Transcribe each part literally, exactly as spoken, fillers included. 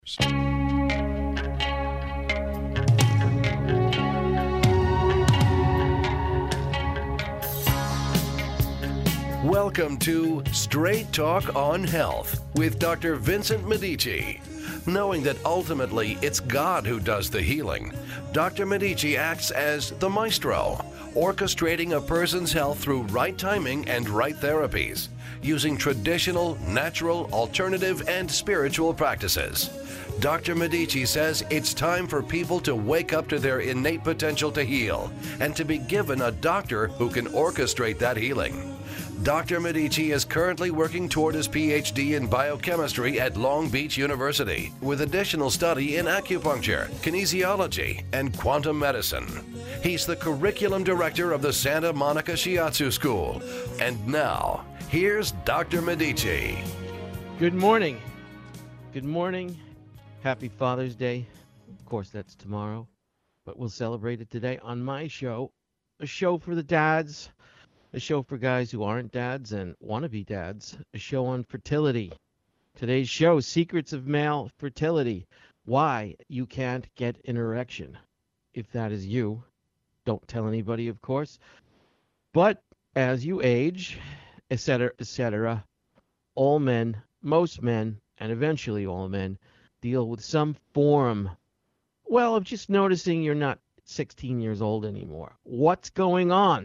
Welcome to Straight Talk on Health with Doctor Vincent Medici. Knowing that ultimately it's God who does the healing, Doctor Medici acts as the maestro, orchestrating a person's health through right timing and right therapies, using traditional, natural, alternative, and spiritual practices. Doctor Medici says it's time for people to wake up to their innate potential to heal and to be given a doctor who can orchestrate that healing. Doctor Medici is currently working toward his P H D in biochemistry at Long Beach University, with additional study in acupuncture, kinesiology, and quantum medicine. He's the curriculum director of the Santa Monica Shiatsu School. And now, here's Doctor Medici. Good morning. Good morning. Happy Father's Day. Of course, that's tomorrow, but we'll celebrate it today on my show, a show for the dads. A show for guys who aren't dads and want to be dads. A show on fertility. Today's show, Secrets of Male Fertility. Why you can't get an erection. If that is you, don't tell anybody, of course. But as you age, et cetera, et cetera, all men, most men, and eventually all men, deal with some form, well, of just noticing you're not sixteen years old anymore. What's going on?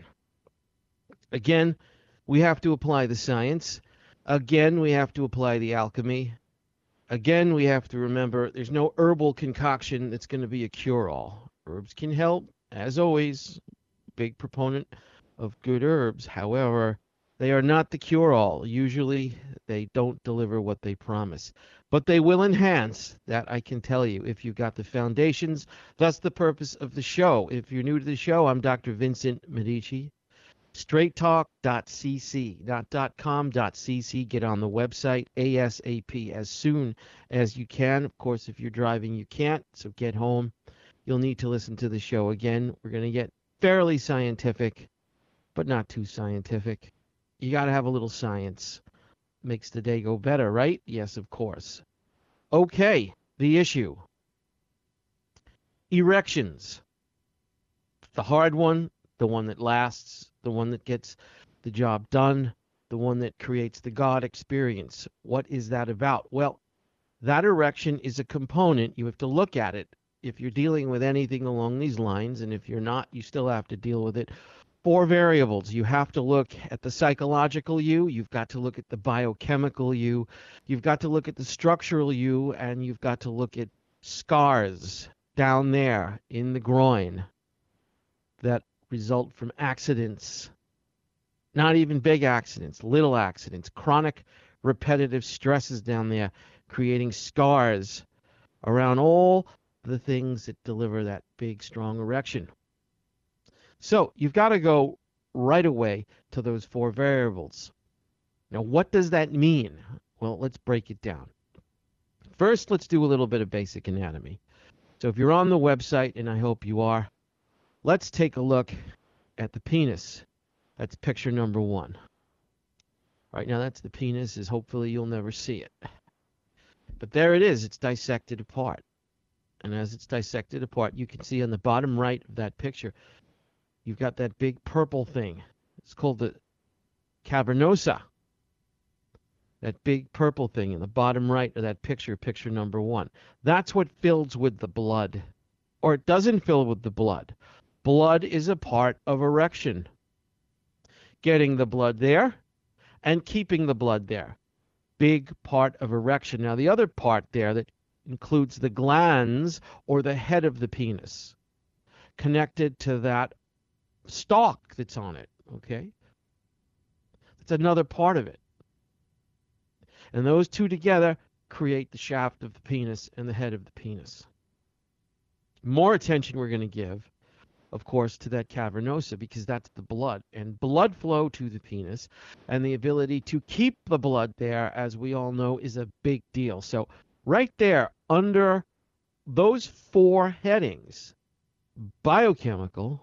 Again, we have to apply the science. Again, we have to apply the alchemy. Again, we have to remember there's no herbal concoction that's going to be a cure-all. Herbs can help, as always, big proponent of good herbs. However, they are not the cure-all. Usually, they don't deliver what they promise. But they will enhance, that I can tell you, if you've got the foundations. That's the purpose of the show. If you're new to the show, I'm Doctor Vincent Medici. straight talk dot c c, not .com, .cc. Get on the website ASAP as soon as you can. Of course, if you're driving, you can't, so get home. You'll need to listen to the show again. We're going to get fairly scientific, but not too scientific. You got to have a little science. Makes the day go better, right? Yes, of course. Okay, the issue. Erections. The hard one, the one that lasts, the one that gets the job done, the one that creates the God experience. What is that about? Well, that erection is a component. You have to look at it. If you're dealing with anything along these lines, and if you're not, you still have to deal with it. Four variables. You have to look at the psychological you, you've got to look at the biochemical you, you've got to look at the structural you, and you've got to look at scars down there in the groin that result from accidents, not even big accidents, little accidents, chronic repetitive stresses down there, creating scars around all the things that deliver that big, strong erection. So you've got to go right away to those four variables. Now, what does that mean? Well, let's break it down. First, let's do a little bit of basic anatomy. So if you're on the website, and I hope you are, let's take a look at the penis. That's picture number one. Right now, that's the penis. Is hopefully you'll never see it. But there it is. It's dissected apart. And as it's dissected apart, you can see on the bottom right of that picture, you've got that big purple thing. It's called the cavernosa. That big purple thing in the bottom right of that picture, picture number one. That's what fills with the blood. Or it doesn't fill with the blood. Blood is a part of erection. Getting the blood there and keeping the blood there. Big part of erection. Now, the other part there that includes the glands or the head of the penis connected to that stalk that's on it, okay? That's another part of it. And those two together create the shaft of the penis and the head of the penis. More attention we're going to give, of course, to that cavernosa because that's the blood. And blood flow to the penis and the ability to keep the blood there, as we all know, is a big deal. So right there under those four headings, biochemical,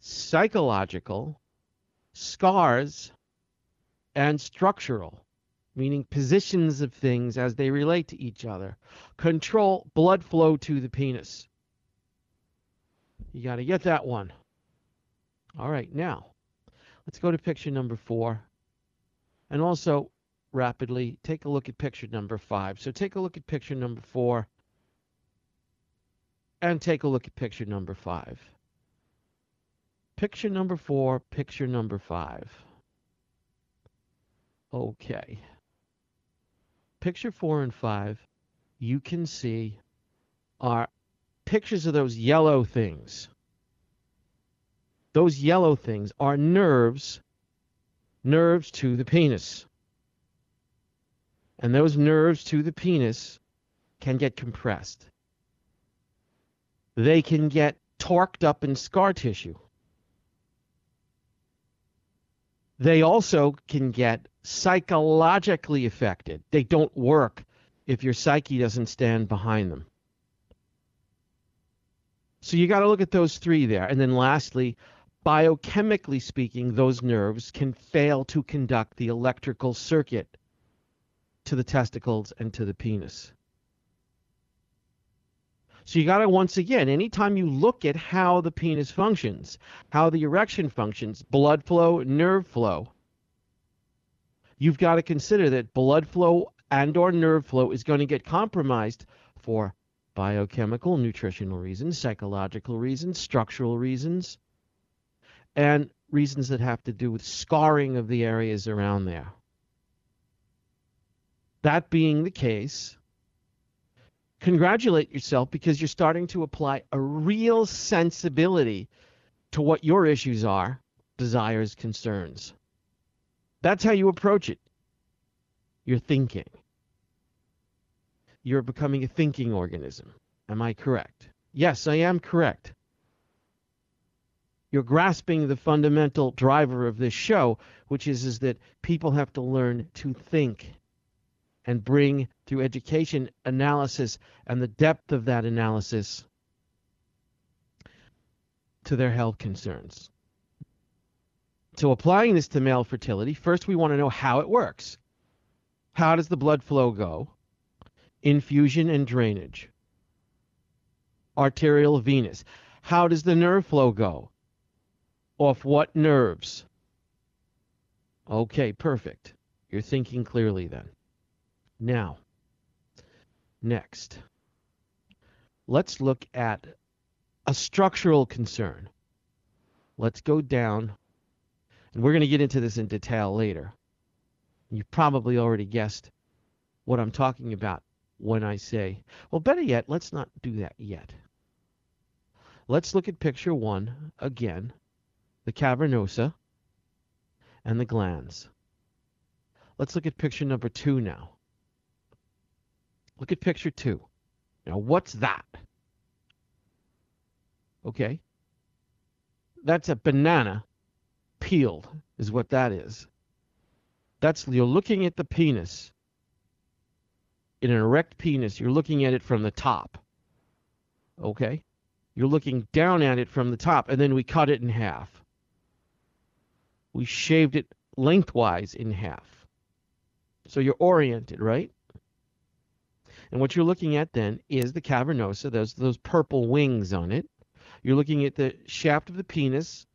psychological, scars, and structural. meaning positions of things as they relate to each other, control blood flow to the penis. You got to get that one. All right, now let's go to picture number four. And also, rapidly, take a look at picture number five. So take a look at picture number four and take a look at picture number five. Picture number four, picture number five. Okay. Picture four and five, you can see are pictures of those yellow things. Those yellow things are nerves, nerves to the penis. And those nerves to the penis can get compressed. They can get torqued up in scar tissue. They also can get psychologically affected. They don't work if your psyche doesn't stand behind them. So you got to look at those three there. And then lastly, biochemically speaking, those nerves can fail to conduct the electrical circuit to the testicles and to the penis. So you got to, once again, anytime you look at how the penis functions, how the erection functions, blood flow, nerve flow, you've got to consider that blood flow and or nerve flow is going to get compromised for biochemical, nutritional reasons, psychological reasons, structural reasons, and reasons that have to do with scarring of the areas around there. That being the case, congratulate yourself because you're starting to apply a real sensibility to what your issues are, desires, concerns. That's how you approach it. You're thinking. You're becoming a thinking organism. Am I correct? Yes, I am correct. You're grasping the fundamental driver of this show, which is, is that people have to learn to think and bring, through education, analysis, and the depth of that analysis to their health concerns. So applying this to male fertility, first we want to know how it works. How does the blood flow go? Infusion and drainage. Arterial, venous. How does the nerve flow go? Off what nerves? Okay, perfect. You're thinking clearly then. Now, next, let's look at a structural concern. Let's go down, and we're going to get into this in detail later. You've probably already guessed what I'm talking about when I say, well, better yet, let's not do that yet. Let's look at picture one again, the cavernosa and the glands. Let's look at picture number two now. Look at picture two. Now, what's that? Okay. That's a banana peeled, is what that is. That's, you're looking at the penis. In an erect penis, you're looking at it from the top. Okay? You're looking down at it from the top, and then we cut it in half. We shaved it lengthwise in half. So you're oriented, right? And what you're looking at then is the cavernosa, those, those purple wings on it. You're looking at the shaft of the penis,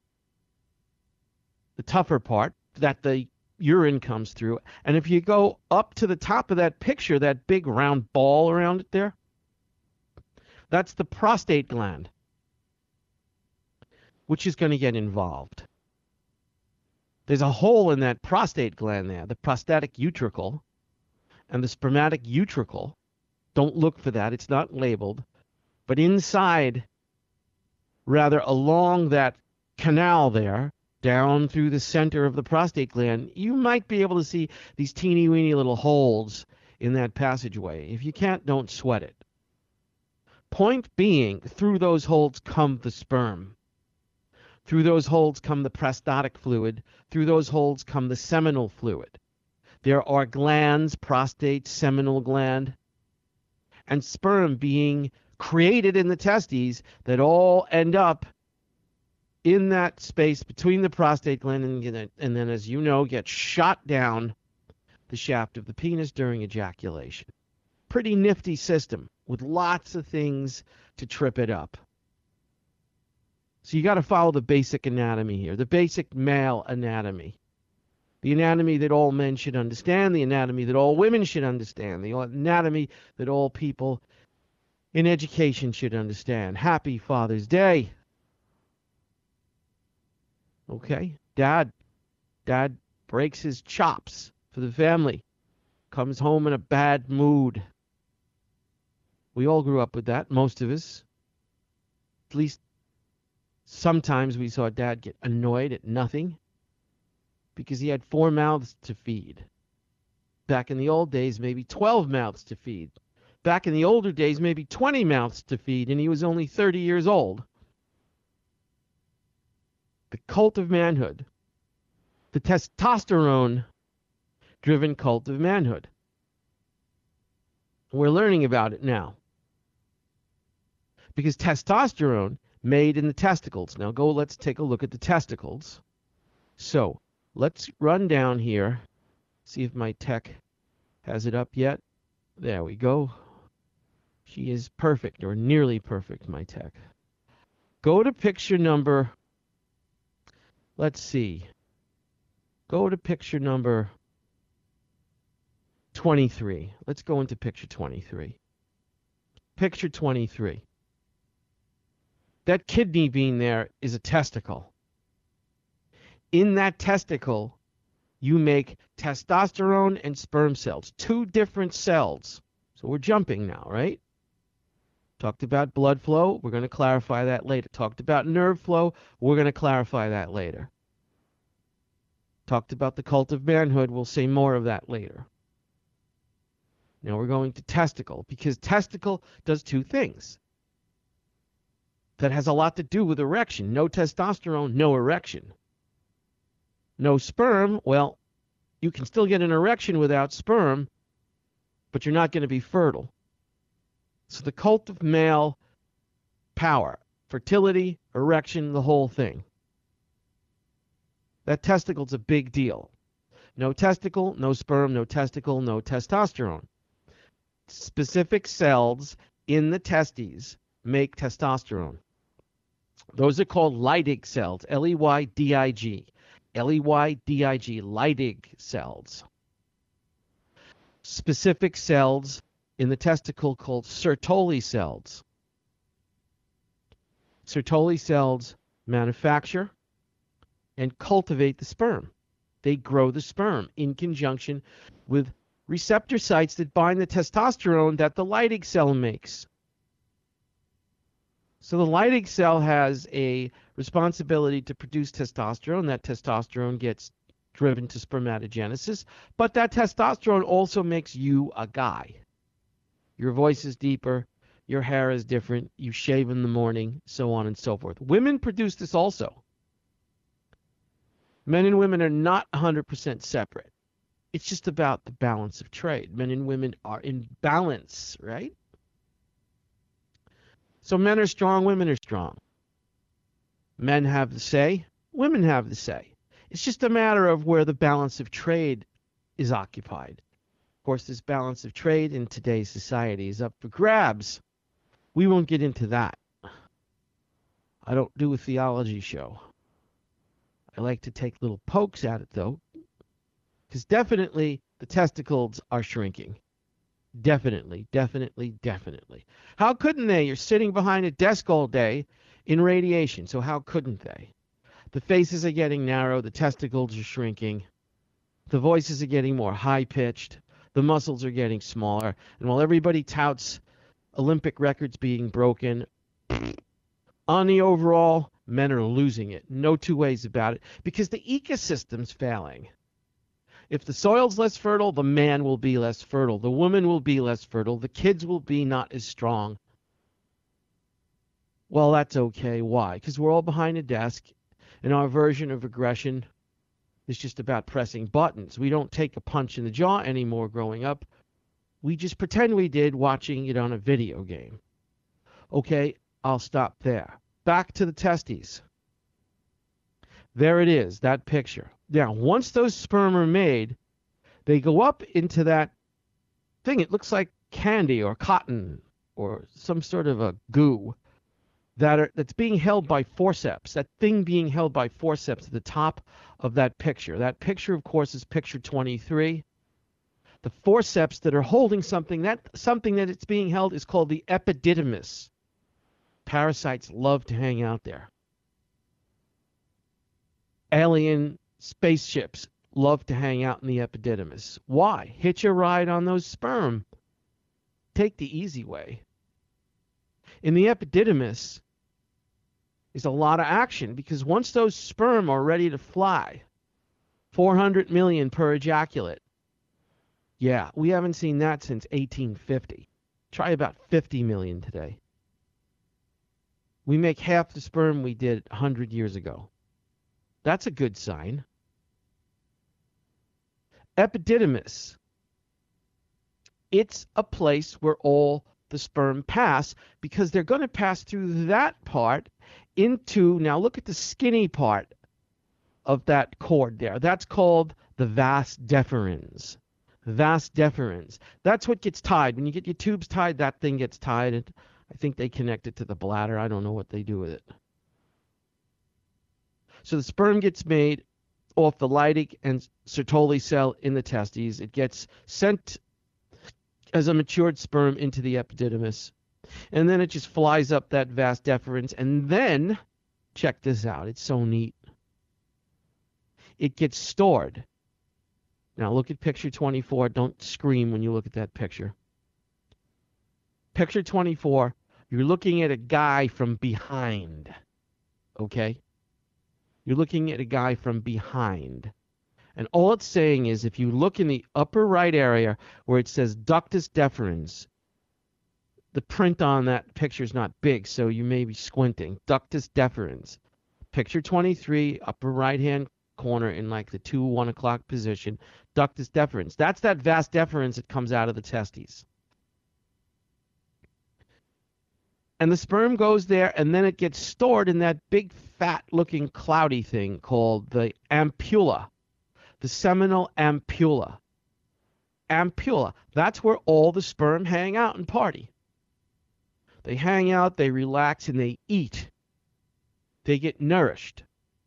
the tougher part that the urine comes through. And if you go up to the top of that picture, that big round ball around it there, that's the prostate gland, which is going to get involved. There's a hole in that prostate gland there, the prostatic utricle. And the spermatic utricle, don't look for that, it's not labeled, but inside, rather along that canal there, down through the center of the prostate gland, you might be able to see these teeny weeny little holes in that passageway. If you can't, don't sweat it. Point being, through those holes come the sperm. Through those holes come the prostatic fluid. Through those holes come the seminal fluid. There are glands, prostate, seminal gland, and sperm being created in the testes that all end up in that space between the prostate gland and, and then, as you know, get shot down the shaft of the penis during ejaculation. Pretty nifty system with lots of things to trip it up. So you got to follow the basic anatomy here, the basic male anatomy. The anatomy that all men should understand, the anatomy that all women should understand, the anatomy that all people in education should understand. Happy Father's Day. Okay, dad, dad breaks his chops for the family, comes home in a bad mood. We all grew up with that, most of us. At least sometimes we saw dad get annoyed at nothing because he had four mouths to feed. Back in the old days, maybe twelve mouths to feed. Back in the older days, maybe twenty mouths to feed, and he was only thirty years old. The cult of manhood. The testosterone-driven cult of manhood. We're learning about it now. Because testosterone made in the testicles. Now go, let's take a look at the testicles. So, let's run down here, see if my tech has it up yet. There we go. She is perfect, or nearly perfect, my tech. Go to picture number, let's see. Go to picture number twenty-three. Let's go into picture twenty-three. Picture twenty-three. That kidney bean there is a testicle. In that testicle, you make testosterone and sperm cells, two different cells. So we're jumping now, right? Talked about blood flow. We're going to clarify that later. Talked about nerve flow. We're going to clarify that later. Talked about the cult of manhood. We'll say more of that later. Now we're going to testicle, because testicle does two things. That has a lot to do with erection. No testosterone, no erection. No sperm, well, you can still get an erection without sperm, but you're not going to be fertile. So the cult of male power, fertility, erection, the whole thing. That testicle's a big deal. No testicle, no sperm, no testicle, no testosterone. Specific cells in the testes make testosterone. Those are called Leydig cells, L E Y D I G. L E Y D I G, Leydig cells. Specific cells in the testicle called Sertoli cells. Sertoli cells manufacture and cultivate the sperm. They grow the sperm in conjunction with receptor sites that bind the testosterone that the Leydig cell makes. So the Leydig cell has a responsibility to produce testosterone. That testosterone gets driven to spermatogenesis, but that testosterone also makes you a guy. Your voice is deeper, your hair is different, you shave in the morning, so on and so forth. Women produce this also. Men and women are not one hundred percent separate. It's just about the balance of trade. Men and women are in balance, right? So men are strong, women are strong. Men have the say, women have the say. It's just a matter of where the balance of trade is occupied. Of course, this balance of trade in today's society is up for grabs. We won't get into that. I don't do a theology show. I like to take little pokes at it, though, because definitely the testicles are shrinking. Definitely, definitely, definitely. How couldn't they? You're sitting behind a desk all day in radiation, so how couldn't they? The faces are getting narrow, the testicles are shrinking, the voices are getting more high-pitched, the muscles are getting smaller, and while everybody touts Olympic records being broken, on the overall, men are losing it. No two ways about it, because the ecosystem's failing. If the soil's less fertile, the man will be less fertile. The woman will be less fertile. The kids will be not as strong. Well, that's okay. Why? Because we're all behind a desk, and our version of aggression is just about pressing buttons. We don't take a punch in the jaw anymore growing up. We just pretend we did watching it on a video game. Okay, I'll stop there. Back to the testes. There it is, that picture. Now, once those sperm are made, They go up into that thing. It looks like candy or cotton or some sort of a goo that are that's being held by forceps. That thing being held by forceps at the top of that picture. That picture, of course, is picture twenty-three. The forceps that are holding something, that something that it's being held is called the epididymis. Parasites love to hang out there. Alien spaceships love to hang out in the epididymis. Why? Hitch a ride on those sperm. Take the easy way. In the epididymis is a lot of action, because once those sperm are ready to fly, four hundred million per ejaculate. Yeah, we haven't seen that since eighteen fifty. Try about fifty million today. We make half the sperm we did one hundred years ago. That's a good sign. Epididymis. It's a place where all the sperm pass, because they're going to pass through that part into, now look at the skinny part of that cord there. That's called the vas deferens. Vas deferens. That's what gets tied. When you get your tubes tied, that thing gets tied. And I think they connect it to the bladder. I don't know what they do with it. So the sperm gets made off the Leydig and Sertoli cell in the testes. It gets sent as a matured sperm into the epididymis. And then it just flies up that vas deferens. And then, check this out. It's so neat. It gets stored. Now look at picture twenty-four. Don't scream when you look at that picture. Picture twenty-four, you're looking at a guy from behind. Okay? You're looking at a guy from behind. And all it's saying is, if you look in the upper right area where it says ductus deferens, the print on that picture is not big, so you may be squinting. Ductus deferens. Picture twenty-three, upper right-hand corner in like the two, one o'clock position. Ductus deferens. That's that vas deferens that comes out of the testes. And the sperm goes there, and then it gets stored in that big, fat-looking, cloudy thing called the ampulla, the seminal ampulla. Ampulla. That's where all the sperm hang out and party. They hang out, they relax, and they eat. They get nourished.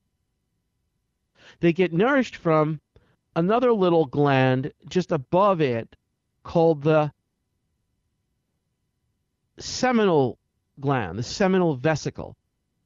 They get nourished from another little gland just above it called the seminal gland, the seminal vesicle.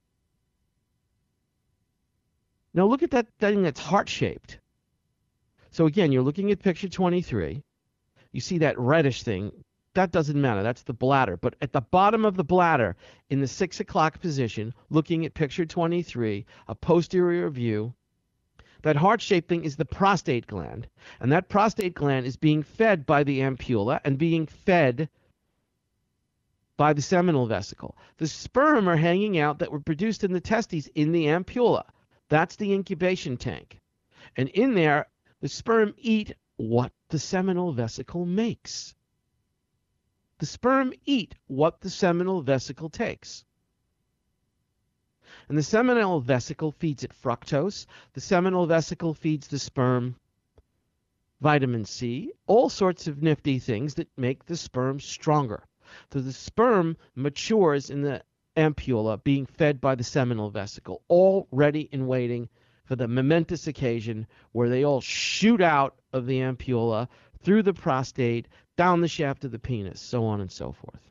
Now look at that thing that's heart-shaped. So again, you're looking at picture twenty-three. You see that reddish thing. That doesn't matter. That's the bladder. But at the bottom of the bladder, in the six o'clock position, looking at picture twenty-three, a posterior view, that heart-shaped thing is the prostate gland. And that prostate gland is being fed by the ampulla and being fed by the seminal vesicle. The sperm are hanging out that were produced in the testes in the ampulla. That's the incubation tank. And in there, the sperm eat what the seminal vesicle makes. The sperm eat what the seminal vesicle takes. And the seminal vesicle feeds it fructose. The seminal vesicle feeds the sperm vitamin C, all sorts of nifty things that make the sperm stronger. So the sperm matures in the ampulla, being fed by the seminal vesicle, all ready and waiting for the momentous occasion where they all shoot out of the ampulla, through the prostate, down the shaft of the penis, so on and so forth.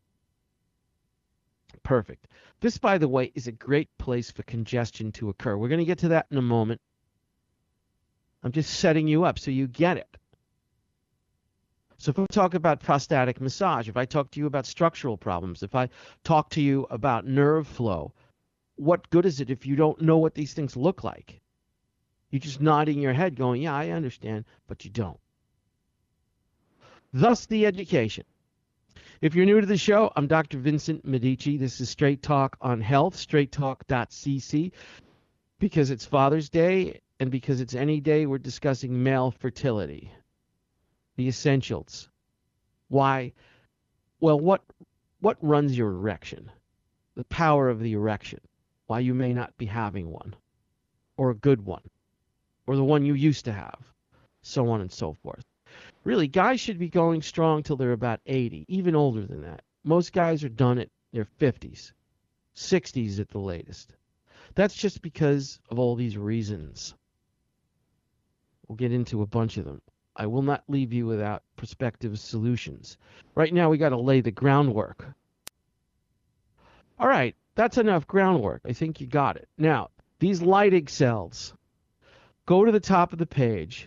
Perfect. This, by the way, is a great place for congestion to occur. We're going to get to that in a moment. I'm just setting you up so you get it. So if we talk about prostatic massage, if I talk to you about structural problems, if I talk to you about nerve flow, what good is it if you don't know what these things look like? You're just nodding your head going, yeah, I understand, but you don't. Thus the education. If you're new to the show, I'm Doctor Vincent Medici. This is Straight Talk on Health, straight talk dot c c. Because it's Father's Day and because it's any day we're discussing male fertility. The essentials. Why? Well, what what runs your erection? The power of the erection. Why you may not be having one. Or a good one. Or the one you used to have. so on and so forth. Really, guys should be going strong till they're about eighty, even older than that. Most guys are done at their fifties, sixties at the latest. That's just because of all these reasons. We'll get into a bunch of them. I will not leave you without prospective solutions. Right now, we got to lay the groundwork. All right, that's enough groundwork. I think you got it. Now, these Leydig cells, go to the top of the page.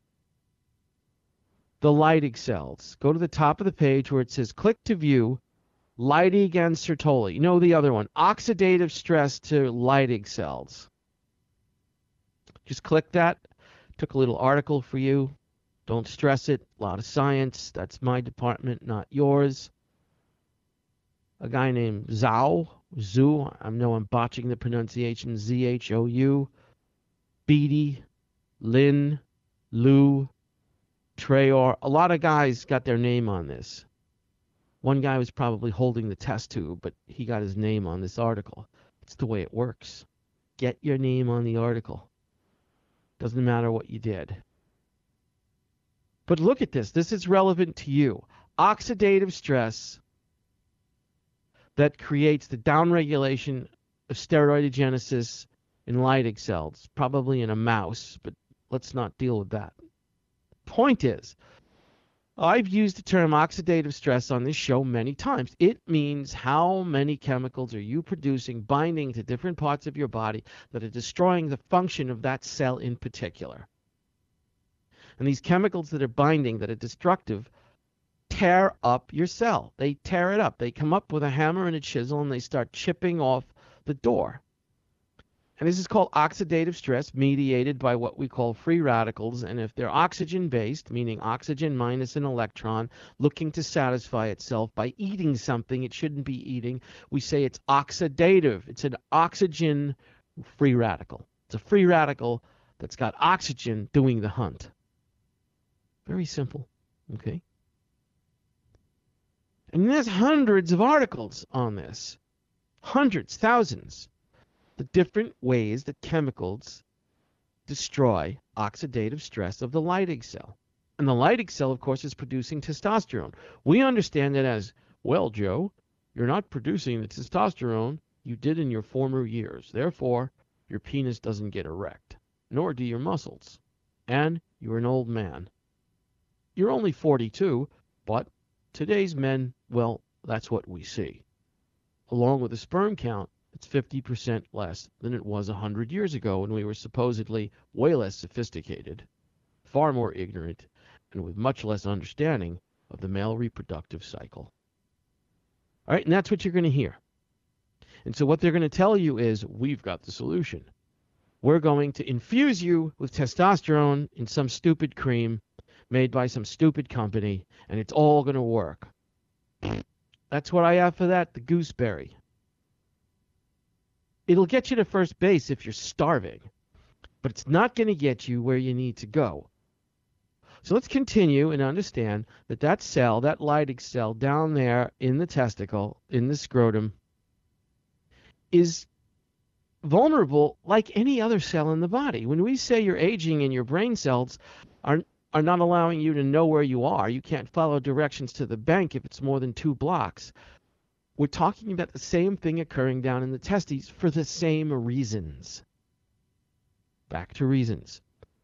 The Leydig cells. Go to the top of the page where it says click to view Leydig and Sertoli. You know the other one. Oxidative stress to Leydig cells. Just click that. Took a little article for you. Don't stress it. A lot of science. That's my department, not yours. A guy named Zhou. Zhou. I know I'm botching the pronunciation. Z H O U. Beatty. Lin. Liu. Trayor. A lot of guys got their name on this. One guy was probably holding the test tube, but he got his name on this article. It's the way it works. Get your name on the article. Doesn't matter what you did. But look at this. This is relevant to you. Oxidative stress that creates the downregulation of steroidogenesis in Leydig cells, probably in a mouse, but let's not deal with that. Point is, I've used the term oxidative stress on this show many times. It means how many chemicals are you producing binding to different parts of your body that are destroying the function of that cell in particular. And these chemicals that are binding, that are destructive, tear up your cell. They tear it up. They come up with a hammer and a chisel and they start chipping off the door. And this is called oxidative stress, mediated by what we call free radicals. And if they're oxygen-based, meaning oxygen minus an electron, looking to satisfy itself by eating something it shouldn't be eating, we say it's oxidative. It's an oxygen free radical. It's a free radical that's got oxygen doing the hunt. Very simple, okay? And there's hundreds of articles on this. Hundreds, thousands. The different ways that chemicals destroy oxidative stress of the Leydig cell. And the Leydig cell, of course, is producing testosterone. We understand it as, well, Joe, you're not producing the testosterone you did in your former years. Therefore, your penis doesn't get erect, nor do your muscles. And you're an old man. You're only forty-two, but today's men, well, that's what we see. Along with the sperm count, it's fifty percent less than it was one hundred years ago when we were supposedly way less sophisticated, far more ignorant, and with much less understanding of the male reproductive cycle. All right, and that's what you're going to hear. And so what they're going to tell you is, we've got the solution. We're going to infuse you with testosterone in some stupid cream made by some stupid company, and it's all going to work. That's what I have for that, the gooseberry. It'll get you to first base if you're starving, but it's not going to get you where you need to go. So let's continue and understand that that cell, that Leydig cell down there in the testicle, in the scrotum, is vulnerable like any other cell in the body. When we say you're aging and your brain cells are are not allowing you to know where you are, you can't follow directions to the bank if it's more than two blocks. We're talking about the same thing occurring down in the testes for the same reasons. Back to reasons.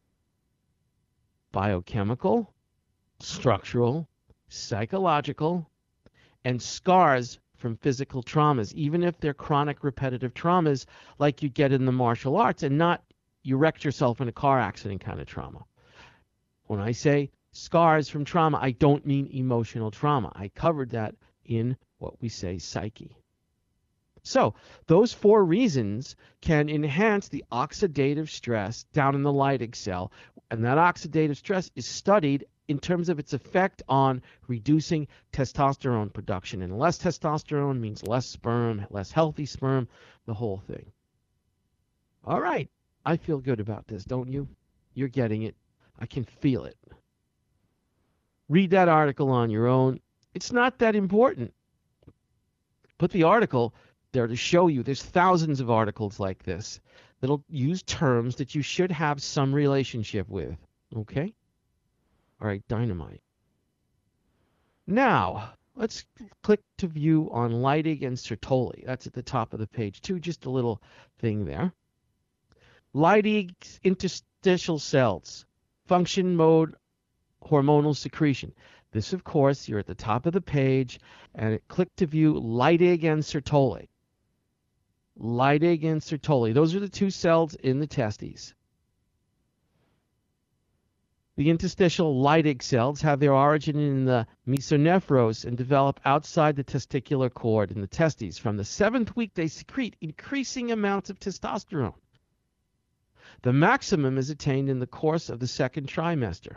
Biochemical, structural, psychological, and scars from physical traumas, even if they're chronic repetitive traumas like you get in the martial arts and not you wrecked yourself in a car accident kind of trauma. When I say scars from trauma, I don't mean emotional trauma. I covered that in what we say psyche. So those four reasons can enhance the oxidative stress down in the Leydig cell, and that oxidative stress is studied in terms of its effect on reducing testosterone production. And less testosterone means less sperm, less healthy sperm, the whole thing. All right, I feel good about this, don't you? You're getting it. I can feel it. Read that article on your own. It's not that important. Put the article there to show you there's thousands of articles like this that'll use terms that you should have some relationship with. Okay? All right, dynamite. Now, let's click to view on Leydig and Sertoli. That's at the top of the page, too. Just a little thing there. Leydig's interstitial cells, function mode, hormonal secretion. This, of course, you're at the top of the page, and it click to view Leydig and Sertoli. Leydig and Sertoli. Those are the two cells in the testes. The interstitial Leydig cells have their origin in the mesonephros and develop outside the testicular cord in the testes. From the seventh week, they secrete increasing amounts of testosterone. The maximum is attained in the course of the second trimester.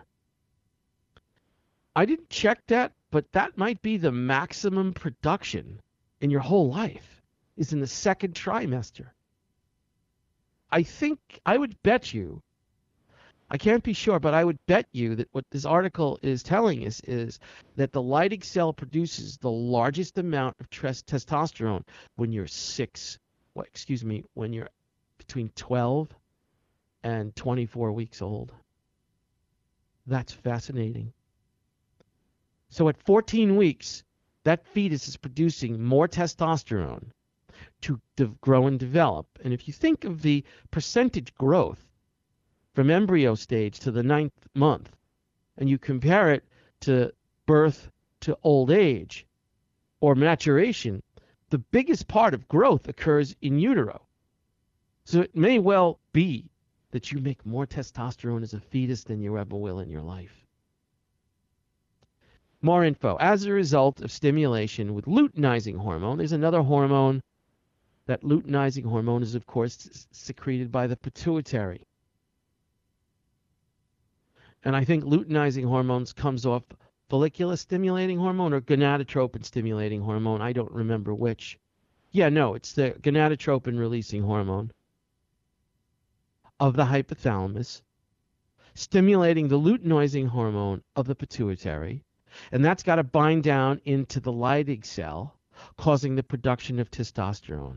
I didn't check that, but that might be the maximum production in your whole life is in the second trimester. I think, I would bet you, I can't be sure, but I would bet you that what this article is telling us is that the Leydig cell produces the largest amount of testosterone when you're six, well, excuse me, when you're between twelve and twenty-four weeks old. That's fascinating. So at fourteen weeks, that fetus is producing more testosterone to de- grow and develop. And if you think of the percentage growth from embryo stage to the ninth month, and you compare it to birth to old age or maturation, the biggest part of growth occurs in utero. So it may well be that you make more testosterone as a fetus than you ever will in your life. More info. As a result of stimulation with luteinizing hormone, there's another hormone. That luteinizing hormone is, of course, secreted by the pituitary. And I think luteinizing hormones comes off follicular stimulating hormone or gonadotropin stimulating hormone. I don't remember which. Yeah, no, it's the gonadotropin releasing hormone of the hypothalamus, stimulating the luteinizing hormone of the pituitary, and that's got to bind down into the Leydig cell, causing the production of testosterone.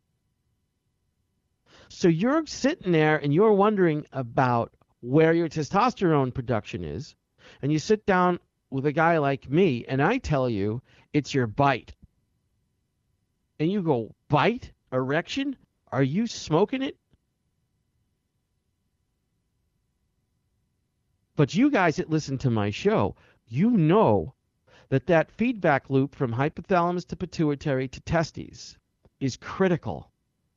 So you're sitting there and you're wondering about where your testosterone production is, and you sit down with a guy like me, and I tell you it's your bite. And you go, bite? Erection? Are you smoking it? But you guys that listen to my show, you know that that feedback loop from hypothalamus to pituitary to testes is critical.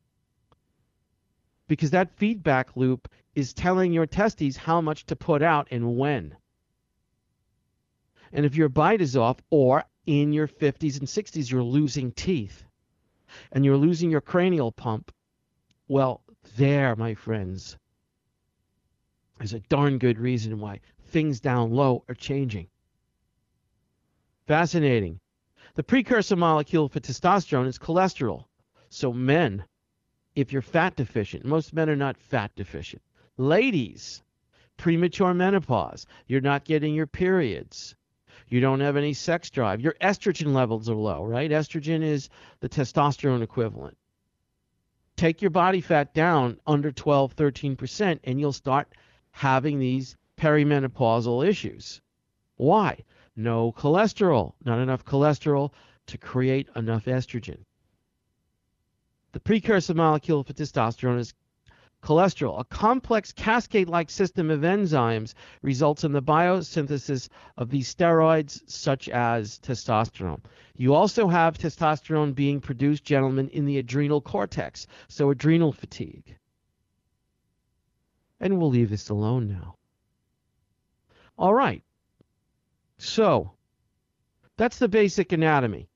Because that feedback loop is telling your testes how much to put out and when. And if your bite is off, or in your fifties and sixties you're losing teeth, and you're losing your cranial pump, well, there, my friends, is a darn good reason why things down low are changing. Fascinating. The precursor molecule for testosterone is cholesterol. So men, if you're fat deficient, most men are not fat deficient. Ladies, premature menopause, you're not getting your periods. You don't have any sex drive. Your estrogen levels are low, right? Estrogen is the testosterone equivalent. Take your body fat down under twelve, thirteen percent, and you'll start having these perimenopausal issues. Why? No cholesterol, not enough cholesterol to create enough estrogen. The precursor molecule for testosterone is cholesterol. A complex cascade-like system of enzymes results in the biosynthesis of these steroids, such as testosterone. You also have testosterone being produced, gentlemen, in the adrenal cortex, so adrenal fatigue. And we'll leave this alone now. All right. So, that's the basic anatomy.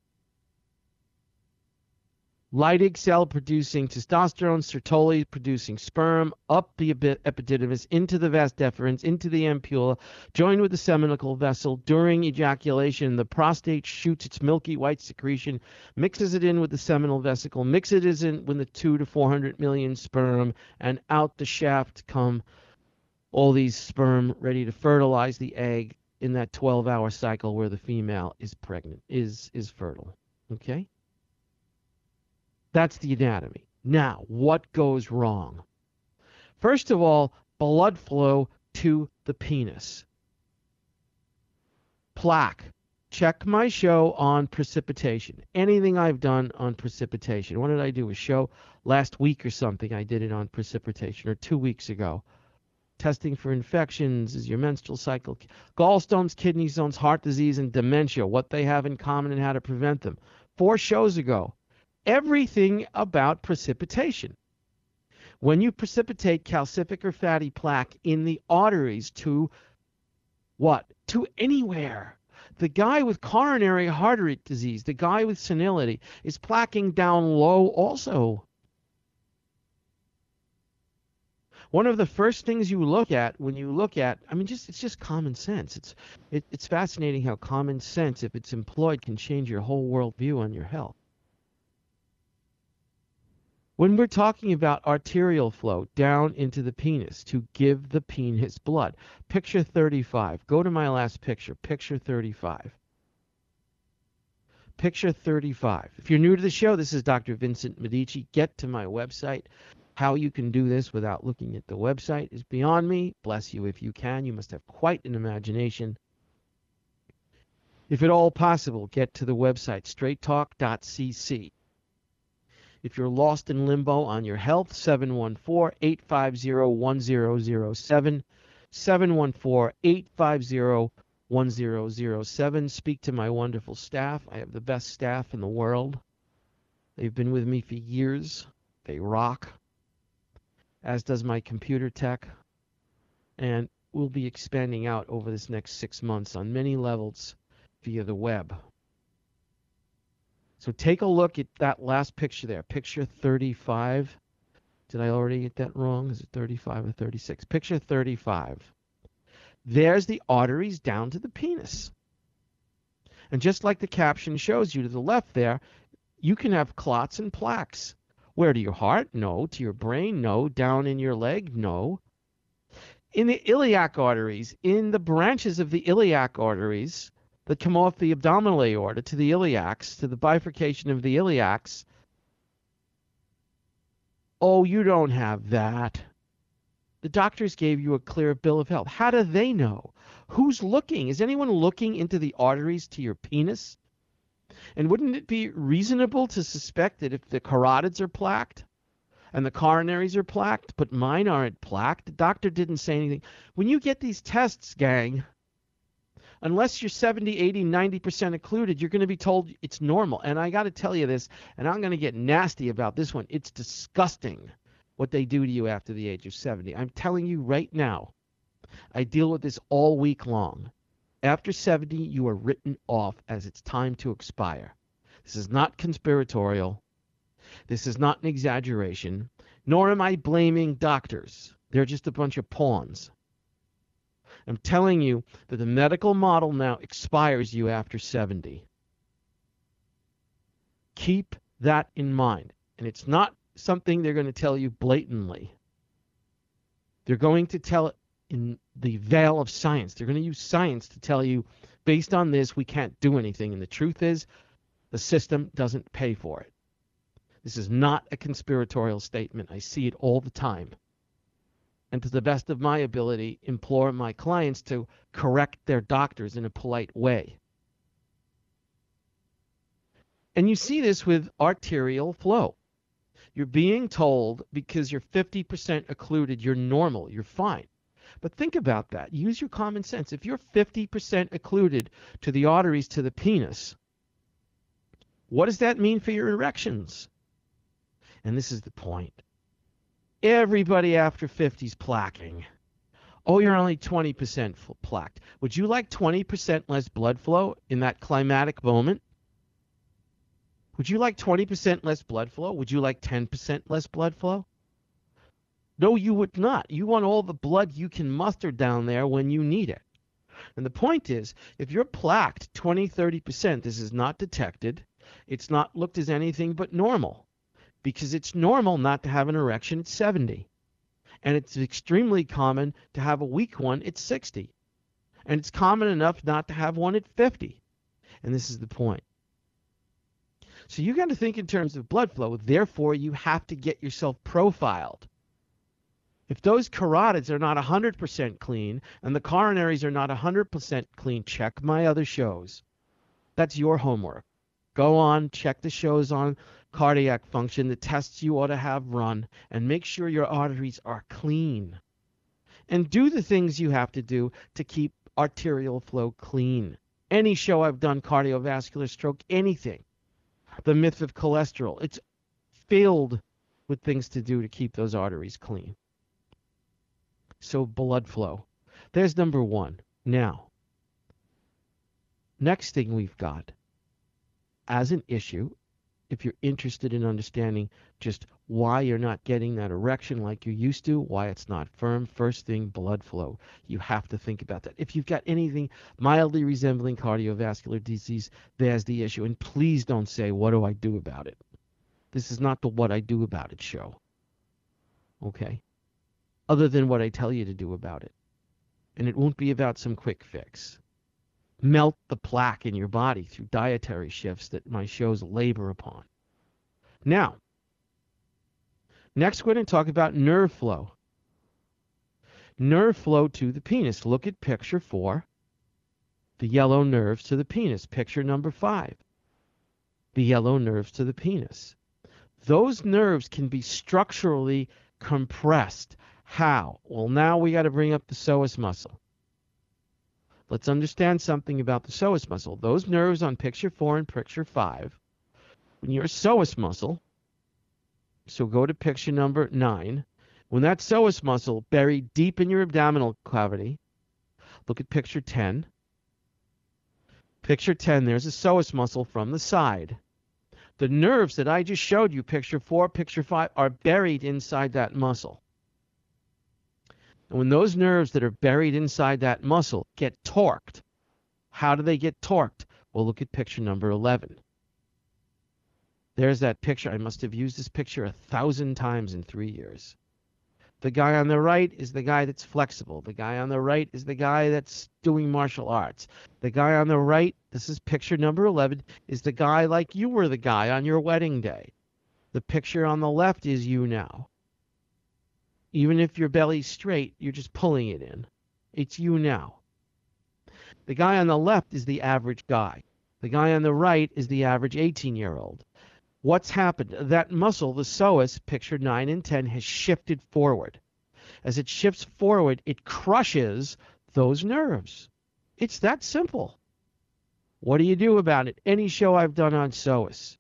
Leydig cell producing testosterone, Sertoli producing sperm, up the epididymis, into the vas deferens, into the ampulla, joined with the seminical vessel. During ejaculation, the prostate shoots its milky white secretion, mixes it in with the seminal vesicle, mixes it in with the two to four hundred million sperm, and out the shaft come all these sperm ready to fertilize the egg in that twelve-hour cycle where the female is pregnant, is is fertile. Okay? That's the anatomy. Now, what goes wrong? First of all, blood flow to the penis. plaque. Check my show on precipitation. Anything I've done on precipitation. What did I do? A show last week or something. I did it on precipitation, or two weeks ago. Testing for infections, is your menstrual cycle, gallstones, kidney stones, heart disease, and dementia, what they have in common and how to prevent them. Four shows ago. Everything about precipitation. When you precipitate calcific or fatty plaque in the arteries to what? To anywhere. The guy with coronary artery disease, the guy with senility, is plaquing down low also. One of the first things you look at when you look at, I mean, just it's just common sense. It's it, it's fascinating how common sense, if it's employed, can change your whole worldview on your health. When we're talking about arterial flow down into the penis to give the penis blood, picture thirty-five. Go to my last picture, picture thirty-five. Picture thirty-five. If you're new to the show, this is Doctor Vincent Medici. Get to my website. How you can do this without looking at the website is beyond me. Bless you if you can. You must have quite an imagination. If at all possible, get to the website, straight talk dot c c. If you're lost in limbo on your health, seven one four, eight five zero, one zero zero seven, seven one four, eight five zero, one zero zero seven. Speak to my wonderful staff. I have the best staff in the world. They've been with me for years. They rock, as does my computer tech. And we'll be expanding out over this next six months on many levels via the web. So take a look at that last picture there, picture thirty-five. Did I already get that wrong? Is it thirty-five or thirty-six? Picture thirty-five. There's the arteries down to the penis. And just like the caption shows you to the left there, you can have clots and plaques. Where? To your heart? No. To your brain? No. Down in your leg? No. In the iliac arteries, in the branches of the iliac arteries that come off the abdominal aorta to the iliacs, to the bifurcation of the iliacs. Oh, you don't have that. The doctors gave you a clear bill of health. How do they know? Who's looking? Is anyone looking into the arteries to your penis? And wouldn't it be reasonable to suspect that if the carotids are plaqued and the coronaries are plaqued, but mine aren't plaqued, the doctor didn't say anything. When you get these tests, gang, unless you're seventy, eighty, ninety percent occluded, you're going to be told it's normal. And I got to tell you this, and I'm going to get nasty about this one. It's disgusting what they do to you after the age of seventy. I'm telling you right now, I deal with this all week long. After seventy, you are written off as it's time to expire. This is not conspiratorial. This is not an exaggeration, nor am I blaming doctors. They're just a bunch of pawns. I'm telling you that the medical model now expires you after seventy. Keep that in mind. And it's not something they're going to tell you blatantly. They're going to tell it in the veil of science. They're going to use science to tell you, based on this, we can't do anything. And the truth is, the system doesn't pay for it. This is not a conspiratorial statement. I see it all the time. And to the best of my ability, implore my clients to correct their doctors in a polite way. And you see this with arterial flow. You're being told because you're fifty percent occluded, you're normal, you're fine. But think about that. Use your common sense. If you're fifty percent occluded to the arteries to the penis, what does that mean for your erections? And this is the point. Everybody after fifty is plaquing. Oh, you're only twenty percent plaqued. Would you like twenty percent less blood flow in that climatic moment? Would you like twenty percent less blood flow? Would you like ten percent less blood flow? No, you would not. You want all the blood you can muster down there when you need it. And the point is, if you're plaqued twenty, thirty percent, this is not detected. It's not looked as anything but normal. Because it's normal not to have an erection at seventy. And it's extremely common to have a weak one at sixty. And it's common enough not to have one at fifty. And this is the point. So you got to think in terms of blood flow. Therefore, you have to get yourself profiled. If those carotids are not one hundred percent clean and the coronaries are not one hundred percent clean, check my other shows. That's your homework. Go on, check the shows on cardiac function, the tests you ought to have run, and make sure your arteries are clean. And do the things you have to do to keep arterial flow clean. Any show I've done, cardiovascular, stroke, anything. The myth of cholesterol. It's filled with things to do to keep those arteries clean. So blood flow. There's number one. Now, next thing we've got as an issue, if you're interested in understanding just why you're not getting that erection like you used to, why it's not firm, first thing, blood flow. You have to think about that. If you've got anything mildly resembling cardiovascular disease, there's the issue. And please don't say, what do I do about it? This is not the what I do about it show. Okay? Other than what I tell you to do about it. And it won't be about some quick fix. Melt the plaque in your body through dietary shifts that my shows labor upon. Now, next we're going to talk about nerve flow. Nerve flow to the penis. Look at picture four. The yellow nerves to the penis. Picture number five. The yellow nerves to the penis. Those nerves can be structurally compressed. How? Well, now we got to bring up the psoas muscle. Let's understand something about the psoas muscle. Those nerves on picture four and picture five, when your psoas muscle, so go to picture number nine, when that psoas muscle buried deep in your abdominal cavity, look at picture ten. Picture ten, there's a psoas muscle from the side. The nerves that I just showed you, picture four, picture five, are buried inside that muscle. And when those nerves that are buried inside that muscle get torqued, how do they get torqued? Well, look at picture number eleven. There's that picture. I must have used this picture a thousand times in three years. The guy on the right is the guy that's flexible. The guy on the right is the guy that's doing martial arts. The guy on the right, this is picture number eleven, is the guy like you were the guy on your wedding day. The picture on the left is you now. Even if your belly's straight, you're just pulling it in. It's you now. The guy on the left is the average guy. The guy on the right is the average eighteen-year-old. What's happened? That muscle, the psoas, picture nine and ten, has shifted forward. As it shifts forward, it crushes those nerves. It's that simple. What do you do about it? Any show I've done on psoas.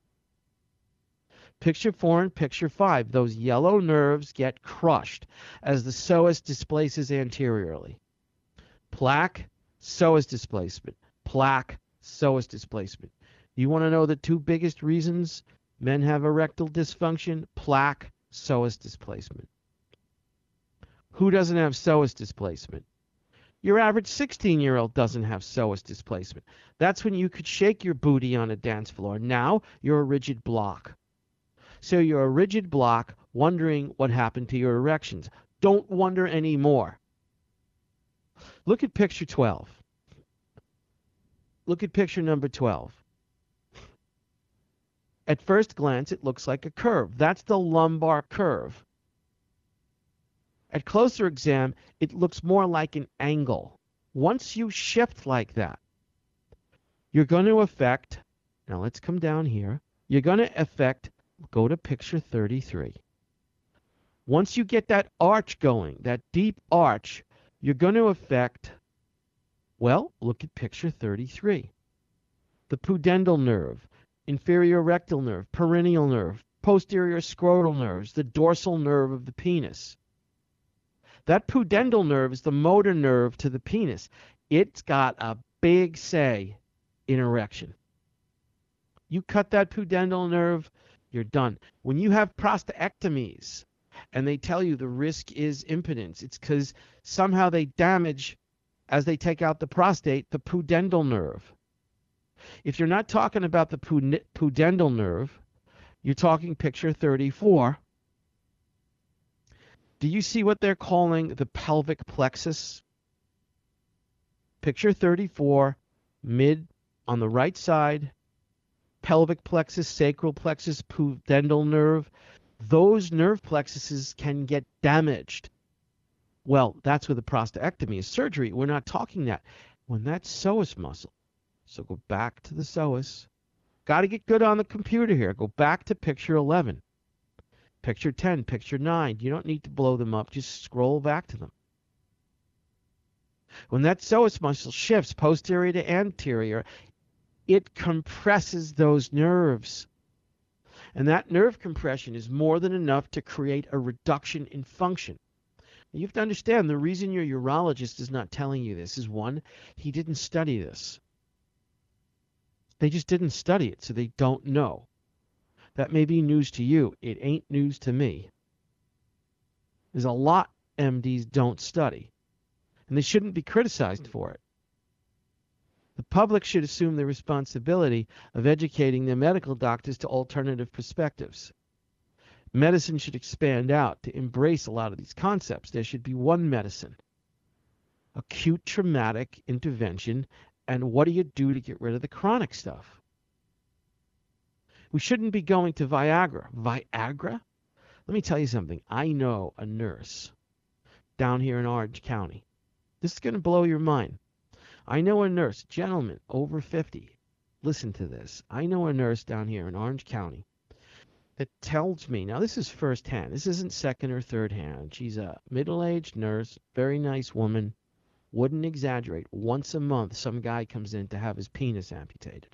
Picture four and picture five, those yellow nerves get crushed as the psoas displaces anteriorly. Plaque, psoas displacement. Plaque, psoas displacement. You want to know the two biggest reasons men have erectile dysfunction? Plaque, psoas displacement. Who doesn't have psoas displacement? Your average sixteen-year-old doesn't have psoas displacement. That's when you could shake your booty on a dance floor. Now you're a rigid block. So you're a rigid block wondering what happened to your erections. Don't wonder anymore. Look at picture twelve. Look at picture number twelve. At first glance, it looks like a curve. That's the lumbar curve. At closer exam, it looks more like an angle. Once you shift like that, you're going to affect, now let's come down here, you're going to affect, go to picture thirty-three. Once you get that arch going, that deep arch, you're going to affect, well, look at picture thirty-three. The pudendal nerve, inferior rectal nerve, perineal nerve, posterior scrotal nerves, the dorsal nerve of the penis. That pudendal nerve is the motor nerve to the penis. It's got a big say in erection. You cut that pudendal nerve, you're done. When you have prostatectomies and they tell you the risk is impotence, it's because somehow they damage, as they take out the prostate, the pudendal nerve. If you're not talking about the pudendal nerve, you're talking picture thirty-four. Do you see what they're calling the pelvic plexus? Picture thirty-four, mid on the right side, pelvic plexus, sacral plexus, pudendal nerve. Those nerve plexuses can get damaged Well, that's where the prostatectomy is surgery. We're not talking that. When that psoas muscle, so go back to the psoas. Got to get good on the computer here. Go back to picture eleven, picture ten, picture nine. You don't need to blow them up. Just scroll back to them. When that psoas muscle shifts posterior to anterior, it compresses those nerves. And that nerve compression is more than enough to create a reduction in function. You have to understand the reason your urologist is not telling you this is, one, he didn't study this. They just didn't study it, so they don't know. That may be news to you. It ain't news to me. There's a lot M Ds don't study, and they shouldn't be criticized for it. The public should assume the responsibility of educating their medical doctors to alternative perspectives. Medicine should expand out to embrace a lot of these concepts. There should be one medicine, acute traumatic intervention, and what do you do to get rid of the chronic stuff? We shouldn't be going to Viagra. Viagra? Let me tell you something. I know a nurse down here in Orange County. This is going to blow your mind. I know a nurse, gentleman, over fifty. Listen to this. I know a nurse down here in Orange County that tells me, now this is firsthand. This isn't second or third hand. She's a middle-aged nurse, very nice woman. Wouldn't exaggerate. Once a month, some guy comes in to have his penis amputated.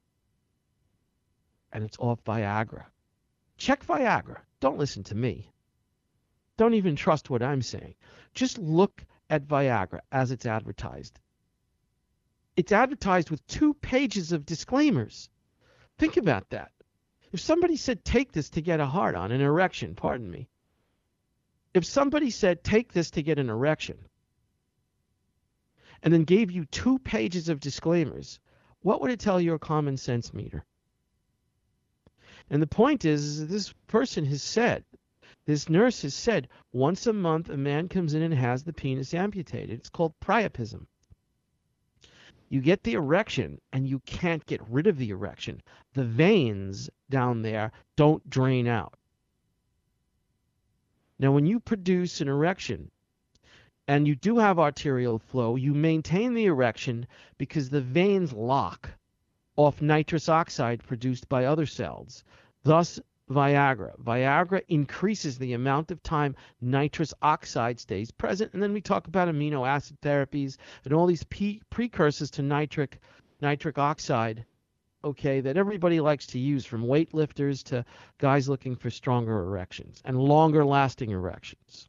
And it's off Viagra. Check Viagra. Don't listen to me. Don't even trust what I'm saying. Just look at Viagra as it's advertised. It's advertised with two pages of disclaimers. Think about that. If somebody said, take this to get a hard-on, an erection, pardon me. If somebody said, take this to get an erection, and then gave you two pages of disclaimers, what would it tell your common sense meter? And the point is, is that this person has said, this nurse has said, once a month a man comes in and has the penis amputated. It's called priapism. You get the erection, and you can't get rid of the erection. The veins down there don't drain out. Now, when you produce an erection, and you do have arterial flow, you maintain the erection because the veins lock off nitrous oxide produced by other cells. Thus, Viagra. Viagra increases the amount of time nitrous oxide stays present. And then we talk about amino acid therapies and all these p- precursors to nitric, nitric oxide, okay, that everybody likes to use, from weightlifters to guys looking for stronger erections and longer lasting erections.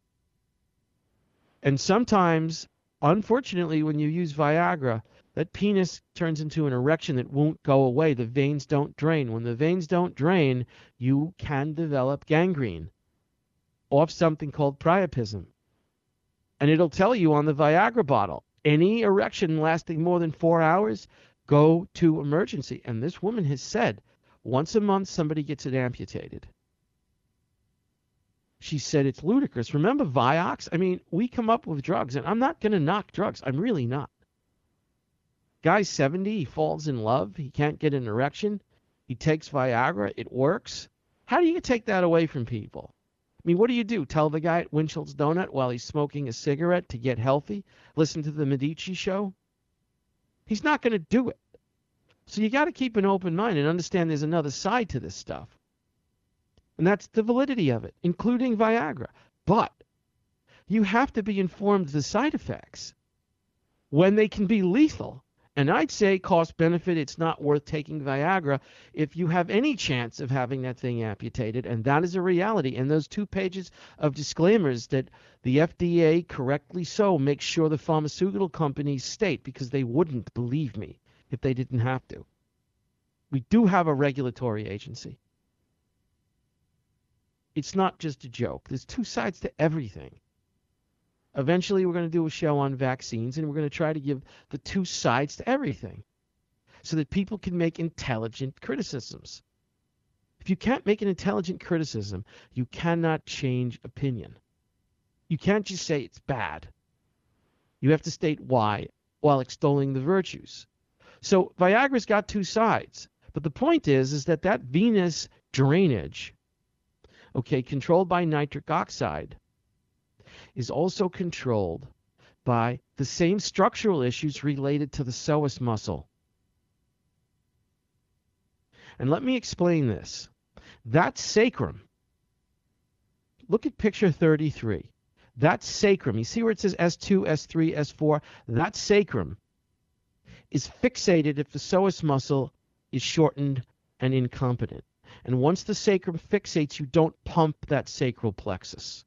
And sometimes, unfortunately, when you use Viagra, that penis turns into an erection that won't go away. The veins don't drain. When the veins don't drain, you can develop gangrene off something called priapism. And it'll tell you on the Viagra bottle, any erection lasting more than four hours, go to emergency. And this woman has said, once a month somebody gets it amputated. She said it's ludicrous. Remember Vioxx? I mean, we come up with drugs, and I'm not going to knock drugs. I'm really not. Guy's seventy, he falls in love, he can't get an erection, he takes Viagra, it works. How do you take that away from people? I mean, what do you do? Tell the guy at Winchell's Donut while he's smoking a cigarette to get healthy? Listen to the Medici show? He's not going to do it. So you got to keep an open mind and understand there's another side to this stuff. And that's the validity of it, including Viagra. But you have to be informed of the side effects when they can be lethal. And I'd say cost benefit, it's not worth taking Viagra if you have any chance of having that thing amputated. And that is a reality. And those two pages of disclaimers that the F D A, correctly so, makes sure the pharmaceutical companies state, because they wouldn't, believe me, if they didn't have to. We do have a regulatory agency. It's not just a joke. There's two sides to everything. Eventually, we're going to do a show on vaccines, and we're going to try to give the two sides to everything so that people can make intelligent criticisms. If you can't make an intelligent criticism, you cannot change opinion. You can't just say it's bad. You have to state why while extolling the virtues. So Viagra's got two sides. But the point is, is that that venous drainage, okay, controlled by nitric oxide, is also controlled by the same structural issues related to the psoas muscle. And let me explain this. That sacrum, look at picture thirty-three. That sacrum, you see where it says S two, S three, S four? That sacrum is fixated if the psoas muscle is shortened and incompetent. And once the sacrum fixates, you don't pump that sacral plexus.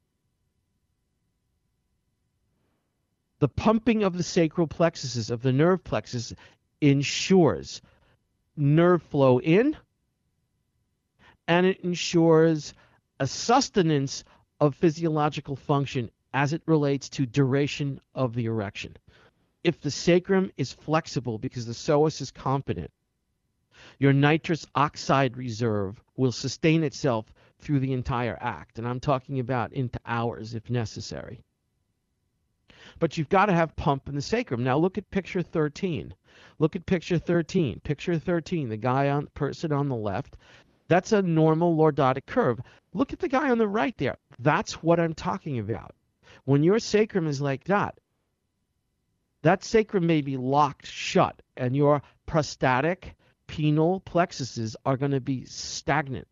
The pumping of the sacral plexuses, of the nerve plexus, ensures nerve flow in, and it ensures a sustenance of physiological function as it relates to duration of the erection. If the sacrum is flexible because the psoas is competent, your nitrous oxide reserve will sustain itself through the entire act. And I'm talking about into hours if necessary. But you've got to have pump in the sacrum. Now look at picture thirteen. Look at picture thirteen. Picture thirteen, the guy on person on the left, that's a normal lordotic curve. Look at the guy on the right there. That's what I'm talking about. When your sacrum is like that, that sacrum may be locked shut, and your prostatic penile plexuses are going to be stagnant.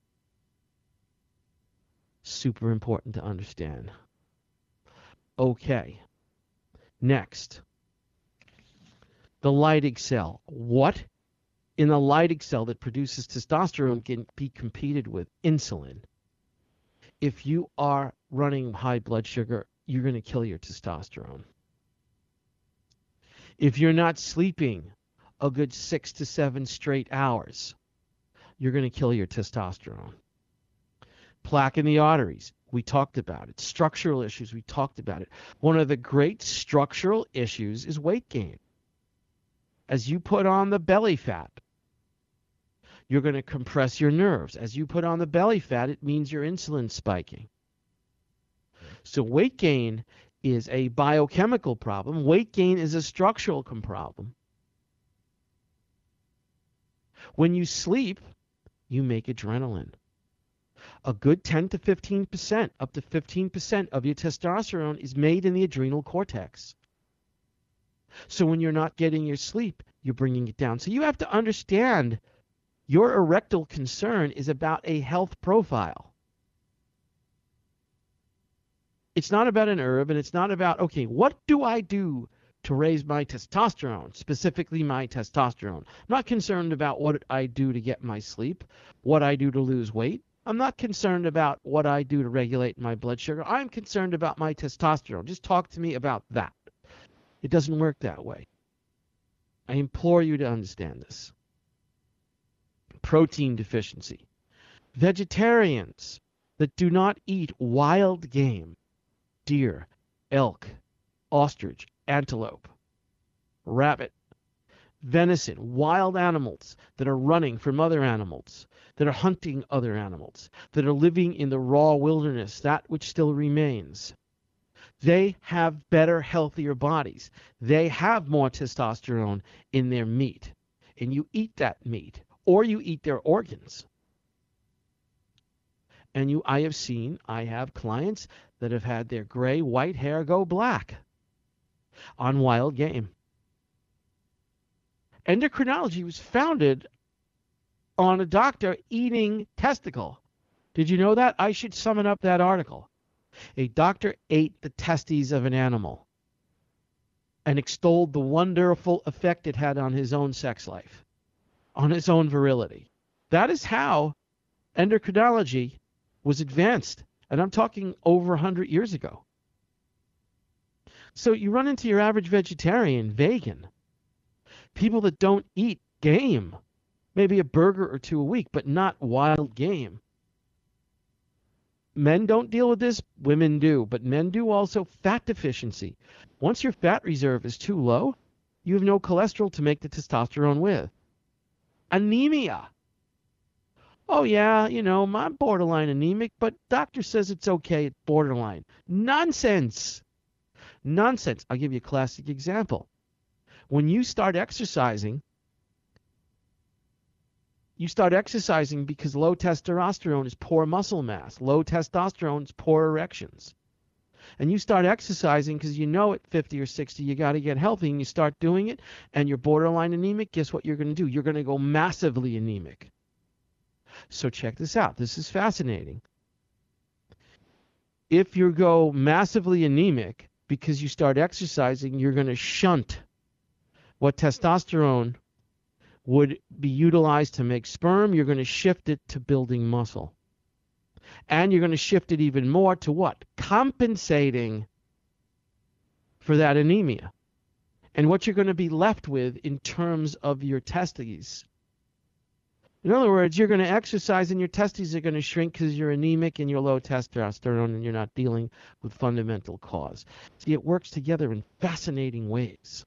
Super important to understand. Okay. Next, the Leydig cell. What in the Leydig cell that produces testosterone can be competed with? Insulin. If you are running high blood sugar, you're going to kill your testosterone. If you're not sleeping a good six to seven straight hours, you're going to kill your testosterone. Plaque in the arteries. We talked about it. Structural issues, we talked about it. One of the great structural issues is weight gain. As you put on the belly fat, you're going to compress your nerves. As you put on the belly fat, it means your insulin spiking. So weight gain is a biochemical problem. Weight gain is a structural problem. When you sleep, you make adrenaline. A good ten to fifteen percent, up to fifteen percent of your testosterone is made in the adrenal cortex. So when you're not getting your sleep, you're bringing it down. So you have to understand your erectile concern is about a health profile. It's not about an herb, and it's not about, okay, what do I do to raise my testosterone, specifically my testosterone? I'm not concerned about what I do to get my sleep, what I do to lose weight. I'm not concerned about what I do to regulate my blood sugar. I'm concerned about my testosterone. Just talk to me about that. It doesn't work that way. I implore you to understand this. Protein deficiency. Vegetarians that do not eat wild game, deer, elk, ostrich, antelope, rabbit, venison, wild animals that are running from other animals, that are hunting other animals, that are living in the raw wilderness, that which still remains. They have better, healthier bodies. They have more testosterone in their meat. And you eat that meat, or you eat their organs. And you, I have seen, I have clients that have had their gray, white hair go black on wild game. Endocrinology was founded on a doctor eating testicle. Did you know that? I should summon up that article. A doctor ate the testes of an animal and extolled the wonderful effect it had on his own sex life, on his own virility. That is how endocrinology was advanced. And I'm talking over one hundred years ago. So you run into your average vegetarian, vegan, people that don't eat game, maybe a burger or two a week, but not wild game. Men don't deal with this, women do, but men do also. Fat deficiency. Once your fat reserve is too low, you have no cholesterol to make the testosterone with. Anemia. Oh yeah, you know, I'm borderline anemic, but doctor says it's okay, it's borderline. Nonsense. Nonsense. I'll give you a classic example. When you start exercising, you start exercising because low testosterone is poor muscle mass. Low testosterone is poor erections. and you start exercising because you know at fifty or sixty you got to get healthy, and you start doing it and you're borderline anemic, guess what you're going to do? You're going to go massively anemic. So check this out. This is fascinating. If you go massively anemic because you start exercising, you're going to shunt what testosterone would be utilized to make sperm. You're going to shift it to building muscle. And you're going to shift it even more to what? Compensating for that anemia. And what you're going to be left with in terms of your testes. In other words, you're going to exercise and your testes are going to shrink because you're anemic and you're low testosterone and you're not dealing with fundamental cause. See, it works together in fascinating ways.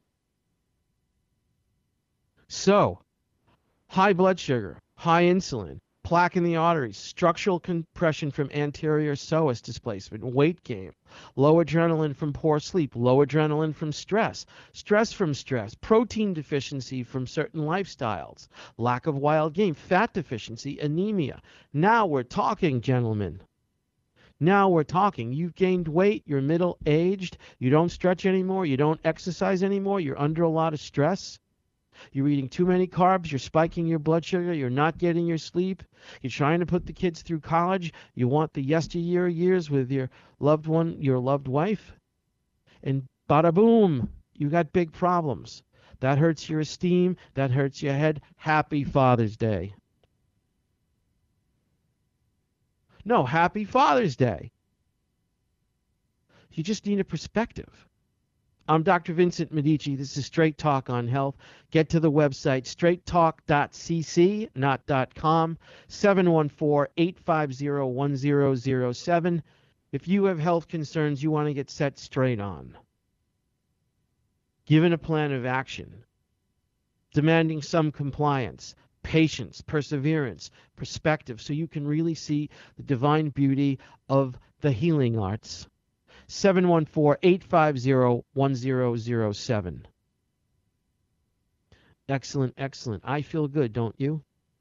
So, high blood sugar, high insulin, plaque in the arteries, structural compression from anterior psoas displacement, weight gain, low adrenaline from poor sleep, low adrenaline from stress, stress from stress, protein deficiency from certain lifestyles, lack of wild game, fat deficiency, anemia. Now we're talking, gentlemen. Now we're talking. You've gained weight, you're middle-aged, you don't stretch anymore, you don't exercise anymore, you're under a lot of stress. You're eating too many carbs, you're spiking your blood sugar, you're not getting your sleep, you're trying to put the kids through college, you want the yesteryear years with your loved one, your loved wife, and bada boom, you got big problems. That hurts your esteem, that hurts your head. Happy Father's Day. No, happy Father's Day. You just need a perspective. I'm Doctor Vincent Medici. This is Straight Talk on Health. Get to the website, straight talk dot c c, not .com, seven one four, eight five zero, one zero zero seven. If you have health concerns you want to get set straight on, given a plan of action, demanding some compliance, patience, perseverance, perspective, so you can really see the divine beauty of the healing arts, seven one four, eight five zero, one zero zero seven. Excellent, excellent. I feel good, don't you?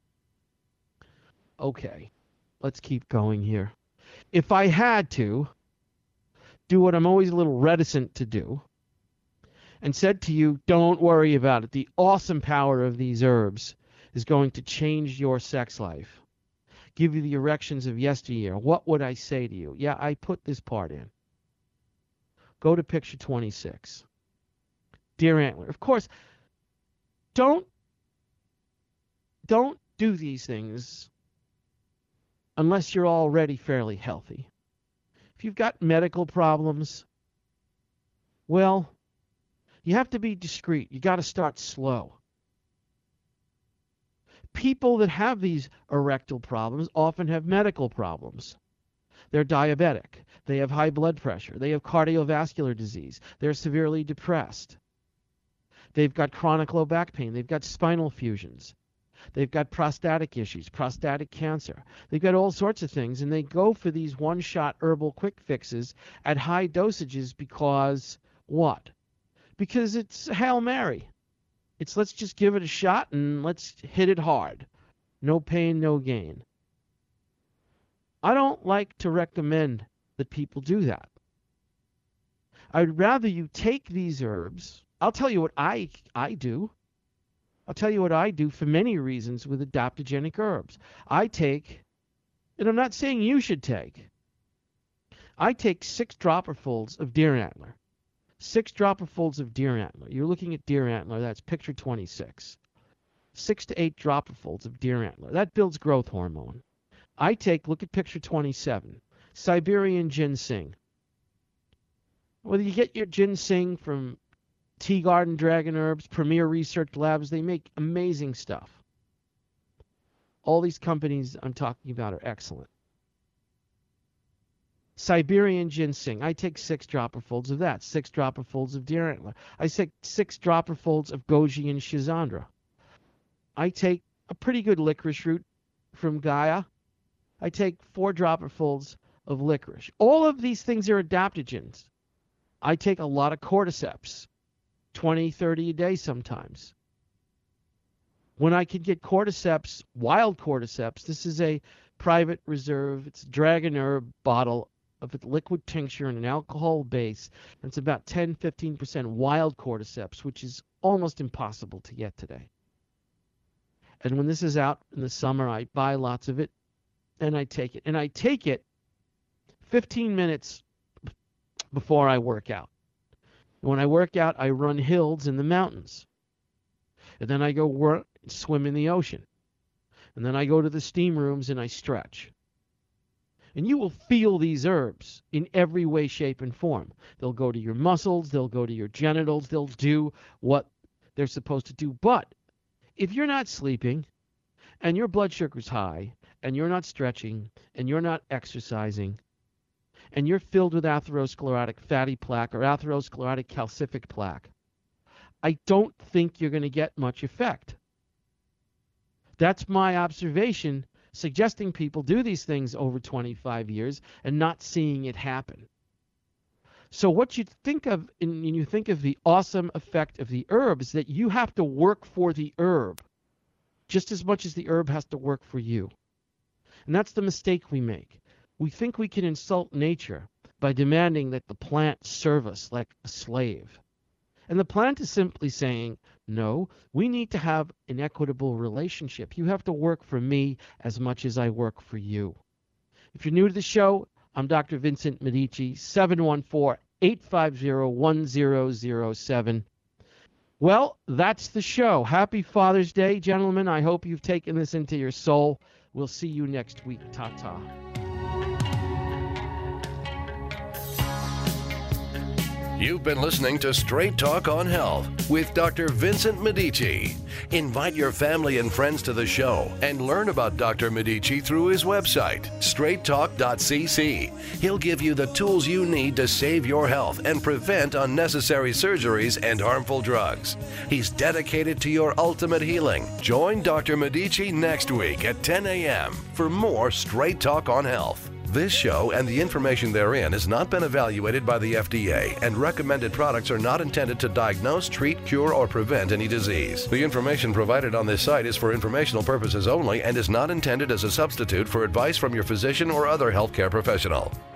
Okay, let's keep going here. If I had to do what I'm always a little reticent to do, and said to you, don't worry about it, the awesome power of these herbs is going to change your sex life, give you the erections of yesteryear, what would I say to you? Yeah, I put this part in. Go to picture twenty-six. Deer antler. Of course, don't, don't do these things unless you're already fairly healthy. If you've got medical problems, well, you have to be discreet. You got to start slow. People that have these erectile problems often have medical problems. They're diabetic. They have high blood pressure. They have cardiovascular disease. They're severely depressed. They've got chronic low back pain. They've got spinal fusions. They've got prostatic issues, prostatic cancer. They've got all sorts of things, and they go for these one-shot herbal quick fixes at high dosages because what? Because it's Hail Mary. It's let's just give it a shot and let's hit it hard. No pain, no gain. I don't like to recommend that people do that. I'd rather you take these herbs. I'll tell you what I I do. I'll tell you what I do for many reasons with adaptogenic herbs. I take, and I'm not saying you should take, I take six dropperfuls of deer antler. Six dropperfuls of deer antler. You're looking at deer antler. That's picture twenty-six. Six to eight dropperfuls of deer antler. That builds growth hormone. I take, look at picture twenty-seven, Siberian ginseng. Whether you get your ginseng from Tea Garden Dragon Herbs, Premier Research Labs, they make amazing stuff. All these companies I'm talking about are excellent. Siberian ginseng, I take six dropperfuls of that, six dropperfuls of deer antler. I take six dropperfuls of goji and schizandra. I take a pretty good licorice root from Gaia. I take four dropperfuls of licorice. All of these things are adaptogens. I take a lot of cordyceps, twenty, thirty a day sometimes. When I can get cordyceps, wild cordyceps, this is a private reserve, it's a dragon herb bottle of a liquid tincture and an alcohol base. And it's about ten, fifteen percent wild cordyceps, which is almost impossible to get today. And when this is out in the summer, I buy lots of it and I take it. And I take it fifteen minutes before I work out. When I work out, I run hills in the mountains. And then I go work, swim in the ocean. And then I go to the steam rooms and I stretch. And you will feel these herbs in every way, shape, and form. They'll go to your muscles. They'll go to your genitals. They'll do what they're supposed to do. But if you're not sleeping and your blood sugar's high and you're not stretching and you're not exercising and you're filled with atherosclerotic fatty plaque or atherosclerotic calcific plaque, I don't think you're going to get much effect. That's my observation, suggesting people do these things over twenty-five years and not seeing it happen. So what you think of, when you think of the awesome effect of the herb, is that you have to work for the herb just as much as the herb has to work for you. And that's the mistake we make. We think we can insult nature by demanding that the plant serve us like a slave. And the plant is simply saying, no, we need to have an equitable relationship. You have to work for me as much as I work for you. If you're new to the show, I'm Doctor Vincent Medici, seven one four, eight five zero, one zero zero seven. Well, that's the show. Happy Father's Day, gentlemen. I hope you've taken this into your soul. We'll see you next week. Ta-ta. You've been listening to Straight Talk on Health with Doctor Vincent Medici. Invite your family and friends to the show and learn about Doctor Medici through his website, straight talk dot c c. He'll give you the tools you need to save your health and prevent unnecessary surgeries and harmful drugs. He's dedicated to your ultimate healing. Join Doctor Medici next week at ten a.m. for more Straight Talk on Health. This show and the information therein has not been evaluated by the F D A, and recommended products are not intended to diagnose, treat, cure, or prevent any disease. The information provided on this site is for informational purposes only and is not intended as a substitute for advice from your physician or other healthcare professional.